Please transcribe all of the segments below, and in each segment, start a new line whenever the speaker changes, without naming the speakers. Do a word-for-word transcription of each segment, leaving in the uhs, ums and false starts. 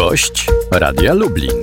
Gość Radia Lublin.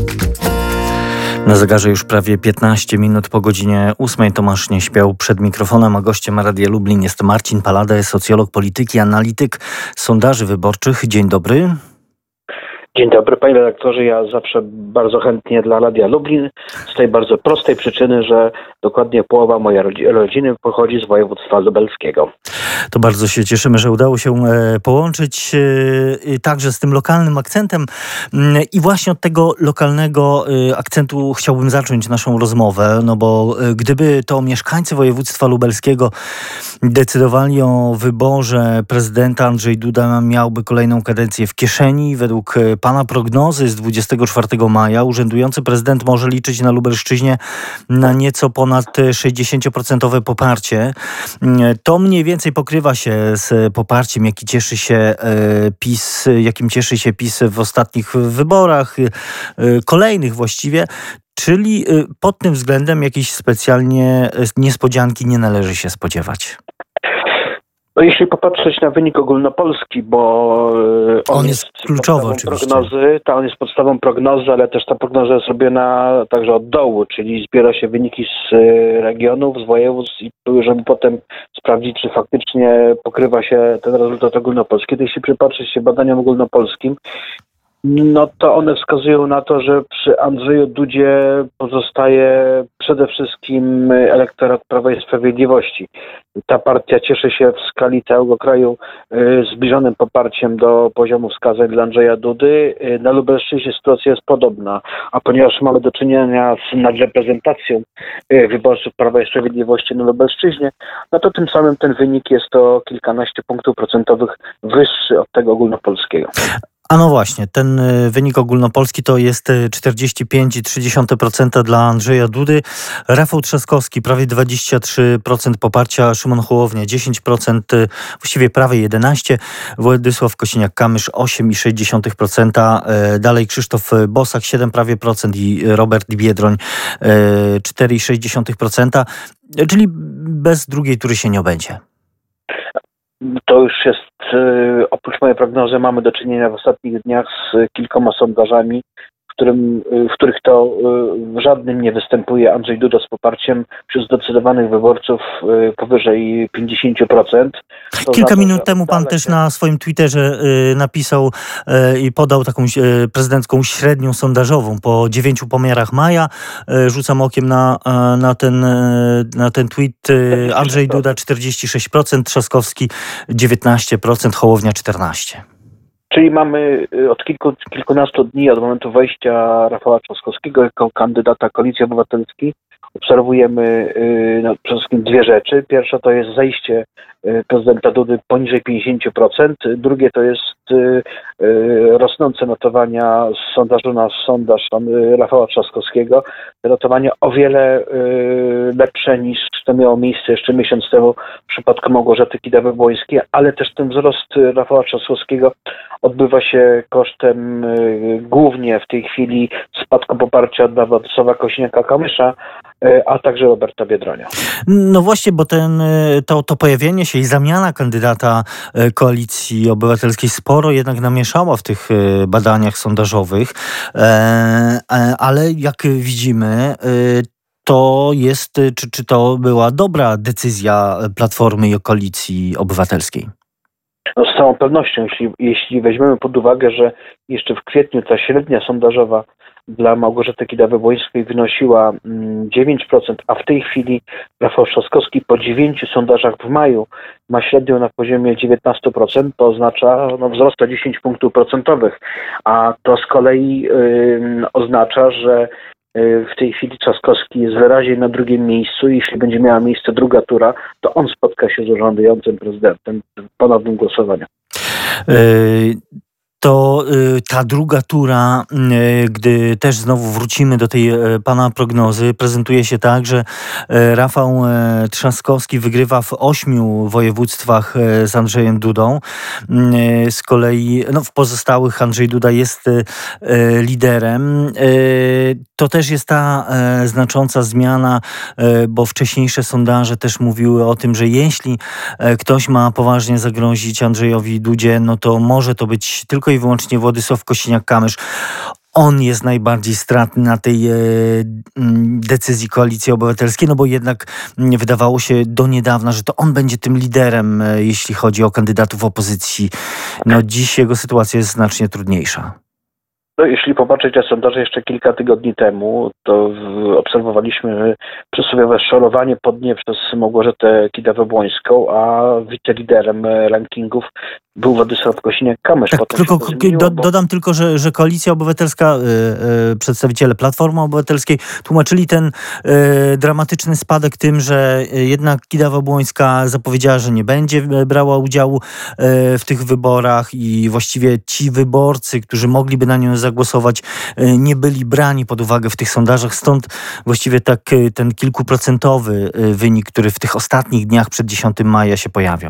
Na zegarze już prawie piętnaście minut po godzinie ósmej. Tomasz nie śpiał przed mikrofonem, a gościem Radia Lublin jest Marcin Palade, socjolog polityki, analityk sondaży wyborczych. Dzień dobry.
Dzień dobry, panie redaktorze. Ja zawsze bardzo chętnie dla Radia Lublin z tej bardzo prostej przyczyny, że dokładnie połowa mojej rodziny pochodzi z województwa lubelskiego.
To bardzo się cieszymy, że udało się połączyć także z tym lokalnym akcentem. I właśnie od tego lokalnego akcentu chciałbym zacząć naszą rozmowę, no bo gdyby to mieszkańcy województwa lubelskiego decydowali o wyborze prezydenta, Andrzej Duda miałby kolejną kadencję w kieszeni. Według pana prognozy z dwudziestego czwartego maja urzędujący prezydent może liczyć na Lubelszczyźnie na nieco ponad sześćdziesiąt procent poparcie. To mniej więcej pokrywa się z poparciem, jaki cieszy się PiS, jakim cieszy się PiS w ostatnich wyborach, kolejnych właściwie. Czyli pod tym względem jakiejś specjalnie niespodzianki nie należy się spodziewać.
No, jeśli popatrzeć na wynik ogólnopolski, bo on,
on
jest,
jest kluczowy oczywiście.
Prognozy, to on jest podstawą prognozy, ale też ta prognoza jest robiona także od dołu, czyli zbiera się wyniki z regionów, z województw, i żeby potem sprawdzić, czy faktycznie pokrywa się ten rezultat ogólnopolski. Kiedy jeśli przypatrzeć się badaniom ogólnopolskim, no to one wskazują na to, że przy Andrzeju Dudzie pozostaje przede wszystkim elektorat Prawa i Sprawiedliwości. Ta partia cieszy się w skali całego kraju y, zbliżonym poparciem do poziomu wskazań dla Andrzeja Dudy. Y, na Lubelszczyźnie sytuacja jest podobna, a ponieważ mamy do czynienia z nadreprezentacją y, wyborców Prawa i Sprawiedliwości na Lubelszczyźnie, no to tym samym ten wynik jest o kilkanaście punktów procentowych wyższy od tego ogólnopolskiego.
A no właśnie, ten wynik ogólnopolski to jest czterdzieści pięć przecinek trzy procent dla Andrzeja Dudy. Rafał Trzaskowski prawie dwadzieścia trzy procent poparcia, Szymon Hołownia dziesięć procent, właściwie prawie jedenaście procent, Władysław Kosiniak-Kamysz osiem przecinek sześć procent, dalej Krzysztof Bosak siedem prawie procent i Robert Biedroń cztery przecinek sześć procent, czyli bez drugiej tury się nie obędzie.
To już jest, oprócz mojej prognozy, mamy do czynienia w ostatnich dniach z kilkoma sondażami, w, którym, w których to w żadnym nie występuje Andrzej Duda z poparciem wśród zdecydowanych wyborców powyżej pięćdziesiąt procent. To
Kilka
znaczy,
minut temu pan też na swoim Twitterze napisał i podał taką prezydencką średnią sondażową po dziewięciu pomiarach maja. Rzucam okiem na, na, ten, na ten tweet. Andrzej Duda czterdzieści sześć procent, Trzaskowski dziewiętnaście procent, Hołownia czternaście procent.
Czyli mamy od kilku, kilkunastu dni, od momentu wejścia Rafała Trzaskowskiego jako kandydata Koalicji Obywatelskiej, obserwujemy no, przede wszystkim dwie rzeczy. Pierwsza to jest zejście prezydenta Dudy poniżej pięćdziesiąt procent. Drugie to jest rosnące notowania z sondażu na sondaż Rafała Trzaskowskiego. Te notowania o wiele lepsze niż to miało miejsce jeszcze miesiąc temu w przypadku Małgorzaty Kidawy-Błońskiej, ale też ten wzrost Rafała Trzaskowskiego odbywa się kosztem głównie w tej chwili spadku poparcia dla Władysława Kosiniaka-Kamysza, a także Roberta Biedronia.
No właśnie, bo ten, to, to pojawienie się i zamiana kandydata Koalicji Obywatelskiej sporo jednak namieszała w tych badaniach sondażowych, ale jak widzimy, to jest, czy, czy to była dobra decyzja Platformy i Koalicji Obywatelskiej?
No z całą pewnością, jeśli, jeśli weźmiemy pod uwagę, że jeszcze w kwietniu ta średnia sondażowa dla Małgorzaty Kidawy-Błońskiej wynosiła dziewięć procent, a w tej chwili Rafał Trzaskowski po dziewięciu sondażach w maju ma średnią na poziomie dziewiętnaście procent, to oznacza no, wzrost o dziesięć punktów procentowych, a to z kolei yy, oznacza, że w tej chwili Trzaskowski jest wyraźnie na drugim miejscu. Jeśli będzie miała miejsce druga tura, to on spotka się z urzędującym prezydentem w ponownym głosowaniu.
Yy... To y, ta druga tura, y, gdy też znowu wrócimy do tej y, pana prognozy, prezentuje się tak, że y, Rafał y, Trzaskowski wygrywa w ośmiu województwach y, z Andrzejem Dudą. Y, z kolei no, w pozostałych Andrzej Duda jest y, y, liderem. Y, To też jest ta e, znacząca zmiana, e, bo wcześniejsze sondaże też mówiły o tym, że jeśli e, ktoś ma poważnie zagrozić Andrzejowi Dudzie, no to może to być tylko i wyłącznie Władysław Kosiniak-Kamysz. On jest najbardziej stratny na tej e, decyzji Koalicji Obywatelskiej, no bo jednak m, wydawało się do niedawna, że to on będzie tym liderem, e, jeśli chodzi o kandydatów opozycji. No dziś jego sytuacja jest znacznie trudniejsza.
No, jeśli popatrzeć na sondaże jeszcze kilka tygodni temu, to w, obserwowaliśmy przysłowiowe szorowanie po dnie przez Małgorzatę Kidawę-Błońską, a wiceliderem rankingów był Władysław Kosiniak-Kamysz.
Tak, tylko,
zmieniło,
do,
bo...
dodam tylko, że, że Koalicja Obywatelska, yy, yy, przedstawiciele Platformy Obywatelskiej tłumaczyli ten yy, dramatyczny spadek tym, że jednak Kidawa-Błońska zapowiedziała, że nie będzie brała udziału yy, w tych wyborach i właściwie ci wyborcy, którzy mogliby na nią zagłosować, yy, nie byli brani pod uwagę w tych sondażach. Stąd właściwie tak yy, ten kilkuprocentowy yy, wynik, który w tych ostatnich dniach przed dziesiątego maja się pojawiał.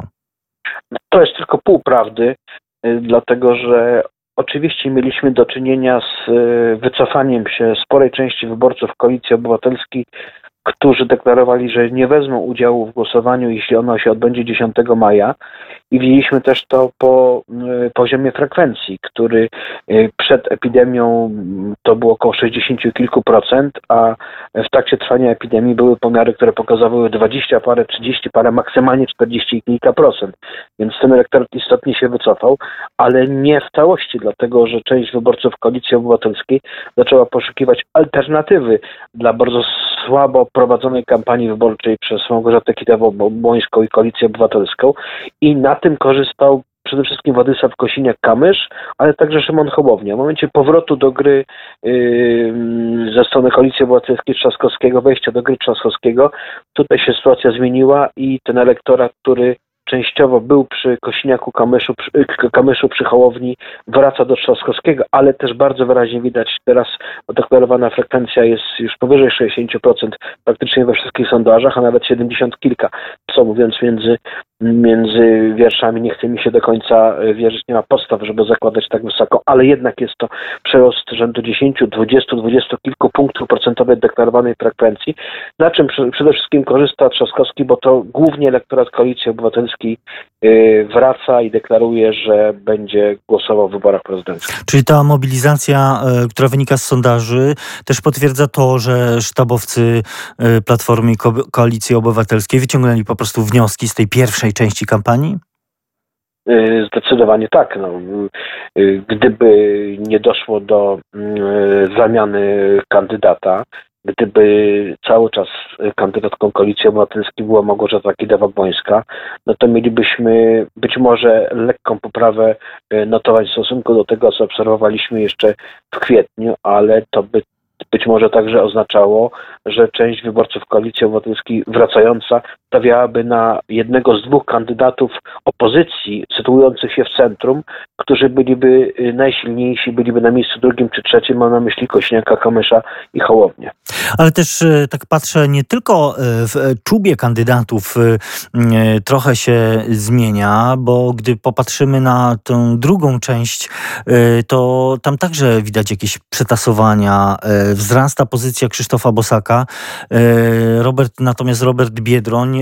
To jest tylko pół prawdy, dlatego że oczywiście mieliśmy do czynienia z wycofaniem się sporej części wyborców Koalicji Obywatelskiej, którzy deklarowali, że nie wezmą udziału w głosowaniu, jeśli ono się odbędzie dziesiątego maja. I widzieliśmy też to po y, poziomie frekwencji, który y, przed epidemią to było około sześćdziesiąt kilku procent, a w trakcie trwania epidemii były pomiary, które pokazywały dwadzieścia parę, trzydzieści parę, maksymalnie czterdzieści kilka procent. Więc ten elektorat istotnie się wycofał, ale nie w całości, dlatego że część wyborców Koalicji Obywatelskiej zaczęła poszukiwać alternatywy dla bardzo słabo prowadzonej kampanii wyborczej przez Małgorzatę Kidawę-Błońską i Koalicję Obywatelską i na tym korzystał przede wszystkim Władysław Kosiniak-Kamysz, ale także Szymon Hołownia. W momencie powrotu do gry yy, ze strony Koalicji Obywatelskiej Trzaskowskiego, wejścia do gry Trzaskowskiego, tutaj się sytuacja zmieniła i ten elektorat, który częściowo był przy Kosiniaku Kamyszu, przy, Kamyszu przy Hołowni, wraca do Trzaskowskiego, ale też bardzo wyraźnie widać teraz deklarowana frekwencja jest już powyżej sześćdziesiąt procent praktycznie we wszystkich sondażach, a nawet siedemdziesiąt kilka. Co mówiąc między, między wierszami, nie chce mi się do końca wierzyć, nie ma podstaw, żeby zakładać tak wysoko, ale jednak jest to przerost rzędu dziesięć, dwadzieścia, dwadzieścia kilku punktów procentowych deklarowanej frekwencji, na czym przede wszystkim korzysta Trzaskowski, bo to głównie elektorat Koalicji Obywatelskiej wraca i deklaruje, że będzie głosował w wyborach prezydenckich.
Czyli ta mobilizacja, która wynika z sondaży, też potwierdza to, że sztabowcy Platformy i Ko- Koalicji Obywatelskiej wyciągnęli po prostu wnioski z tej pierwszej części kampanii?
Zdecydowanie tak. No, gdyby nie doszło do zamiany kandydata, gdyby cały czas kandydatką Koalicji Obywatelskiej była Małgorzata Kidawa-Błońska, no to mielibyśmy być może lekką poprawę notować w stosunku do tego, co obserwowaliśmy jeszcze w kwietniu, ale to by być może także oznaczało, że część wyborców Koalicji Obywatelskiej wracająca stawiałaby na jednego z dwóch kandydatów opozycji sytuujących się w centrum, którzy byliby najsilniejsi, byliby na miejscu drugim czy trzecim, mam na myśli Kosiniaka, Kamysza i Hołownię.
Ale też tak patrzę, nie tylko w czubie kandydatów trochę się zmienia, bo gdy popatrzymy na tę drugą część, to tam także widać jakieś przetasowania. Wzrasta pozycja Krzysztofa Bosaka. Robert, natomiast Robert Biedroń,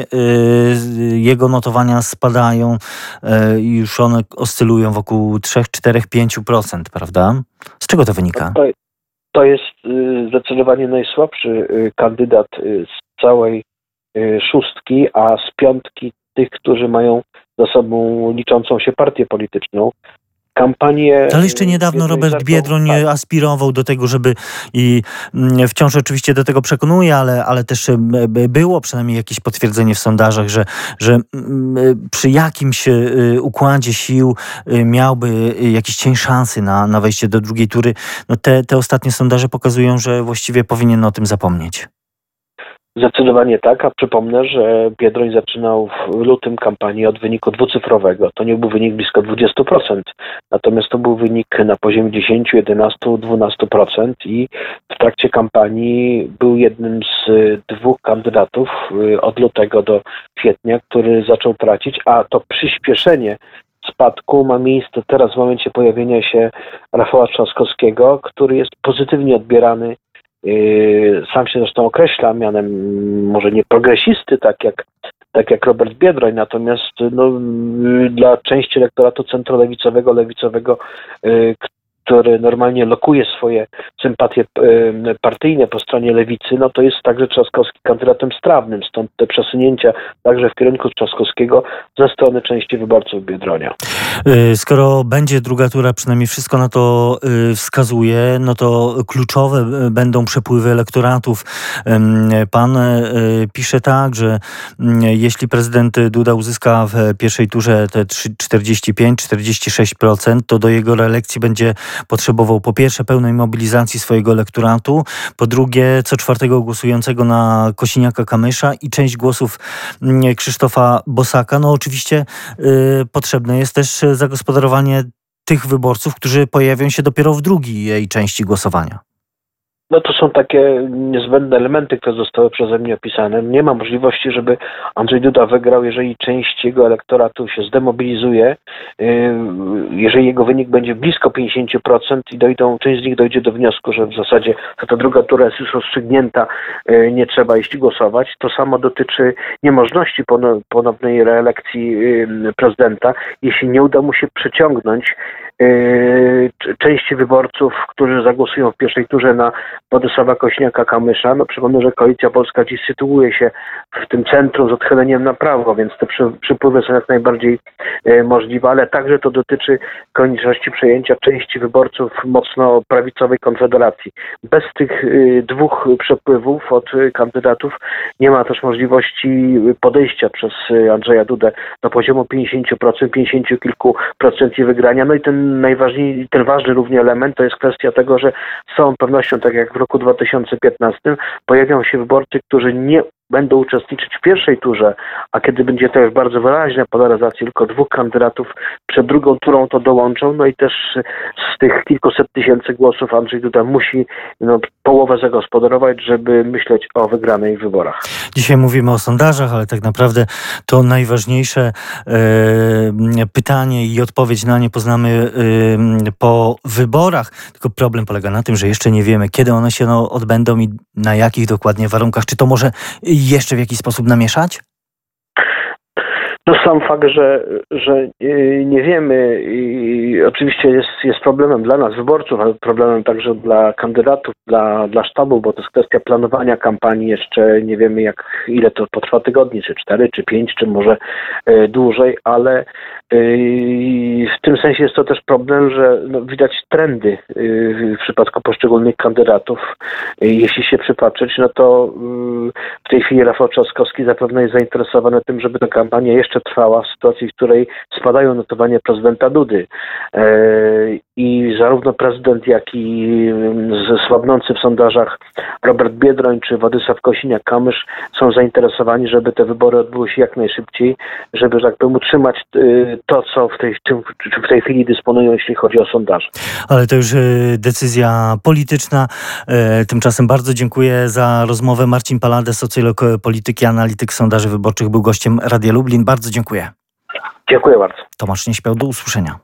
jego notowania spadają i już one oscylują wokół trzy, cztery, pięć procent, prawda? Z czego to wynika?
To, to jest zdecydowanie najsłabszy kandydat z całej szóstki, a z piątki tych, którzy mają za sobą liczącą się partię polityczną. Kampanię...
Ale jeszcze niedawno Robert Biedroń tak. aspirował do tego, żeby i wciąż oczywiście do tego przekonuje, ale, ale też było przynajmniej jakieś potwierdzenie w sondażach, że, że przy jakimś układzie sił miałby jakiś cień szansy na, na wejście do drugiej tury. No te, te ostatnie sondaże pokazują, że właściwie powinien o tym zapomnieć.
Zdecydowanie tak, a przypomnę, że Biedroń zaczynał w lutym kampanię od wyniku dwucyfrowego. To nie był wynik blisko dwadzieścia procent, natomiast to był wynik na poziomie dziesięć, jedenaście, dwanaście procent i w trakcie kampanii był jednym z dwóch kandydatów od lutego do kwietnia, który zaczął tracić, a to przyspieszenie spadku ma miejsce teraz w momencie pojawienia się Rafała Trzaskowskiego, który jest pozytywnie odbierany sam się zresztą określa mianem może nie progresisty, tak jak tak jak Robert Biedroń, natomiast no, dla części elektoratu centrolewicowego, lewicowego, który normalnie lokuje swoje sympatie partyjne po stronie lewicy, no to jest także Trzaskowski kandydatem strawnym, stąd te przesunięcia także w kierunku Trzaskowskiego ze strony części wyborców Biedronia.
Skoro będzie druga tura, przynajmniej wszystko na to wskazuje, no to kluczowe będą przepływy elektoratów. Pan pisze tak, że jeśli prezydent Duda uzyska w pierwszej turze te czterdzieści pięć do czterdziestu sześciu procent, to do jego reelekcji będzie potrzebował po pierwsze pełnej mobilizacji swojego elektoratu, po drugie co czwartego głosującego na Kosiniaka-Kamysza i część głosów Krzysztofa Bosaka. No oczywiście y, potrzebne jest też zagospodarowanie tych wyborców, którzy pojawią się dopiero w drugiej części głosowania.
No to są takie niezbędne elementy, które zostały przeze mnie opisane. Nie ma możliwości, żeby Andrzej Duda wygrał, jeżeli część jego elektoratu się zdemobilizuje, jeżeli jego wynik będzie blisko pięćdziesiąt procent i dojdą, część z nich dojdzie do wniosku, że w zasadzie ta druga tura jest już rozstrzygnięta, nie trzeba iść głosować. To samo dotyczy niemożności ponownej reelekcji prezydenta, jeśli nie uda mu się przeciągnąć części wyborców, którzy zagłosują w pierwszej turze na Władysława Kosiniaka-Kamysza. No przypomnę, że Koalicja Polska dziś sytuuje się w tym centrum z odchyleniem na prawo, więc te przy, przypływy są jak najbardziej e, możliwe, ale także to dotyczy konieczności przejęcia części wyborców mocno prawicowej Konfederacji. Bez tych e, dwóch przepływów od e, kandydatów nie ma też możliwości podejścia przez e, Andrzeja Dudę do poziomu pięćdziesiąt procent, pięćdziesiąt kilku procent i wygrania. No i ten najważniejszy, ten ważny równie element to jest kwestia tego, że z całą pewnością, tak jak w roku dwa tysiące piętnastym, pojawią się wyborcy, którzy nie będą uczestniczyć w pierwszej turze, a kiedy będzie to już bardzo wyraźna polaryzacja, tylko dwóch kandydatów przed drugą turą to dołączą, no i też z tych kilkuset tysięcy głosów Andrzej Duda musi no, połowę zagospodarować, żeby myśleć o wygranej wyborach.
Dzisiaj mówimy o sondażach, ale tak naprawdę to najważniejsze e, pytanie i odpowiedź na nie poznamy e, po wyborach, tylko problem polega na tym, że jeszcze nie wiemy, kiedy one się no, odbędą i na jakich dokładnie warunkach. Czy to może jeszcze w jakiś sposób namieszać?
No sam fakt, że, że nie wiemy i oczywiście jest, jest problemem dla nas wyborców, ale problemem także dla kandydatów, dla, dla sztabu, bo to jest kwestia planowania kampanii. Jeszcze nie wiemy jak ile to potrwa tygodni, czy cztery, czy pięć, czy może y, dłużej, ale y, w tym sensie jest to też problem, że no, widać trendy y, w przypadku poszczególnych kandydatów. Y, jeśli się przypatrzeć, no to y, w tej chwili Rafał Trzaskowski zapewne jest zainteresowany tym, żeby ta kampania jeszcze trwała w sytuacji, w której spadają notowania prezydenta Dudy. I zarówno prezydent, jak i słabnący w sondażach Robert Biedroń czy Władysław Kosiniak-Kamysz są zainteresowani, żeby te wybory odbyły się jak najszybciej, żeby, że tak powiem, utrzymać to, co w tej, w tej chwili dysponują, jeśli chodzi o sondaże.
Ale to już decyzja polityczna. Tymczasem bardzo dziękuję za rozmowę. Marcin Palade, socjolog polityki, analityk sondaży wyborczych, był gościem Radia Lublin. Bardzo dziękuję.
Dziękuję bardzo.
Tomasz Nieśmiał, do usłyszenia.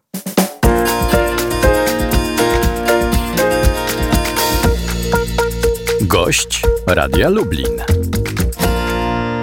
Gość Radia Lublin.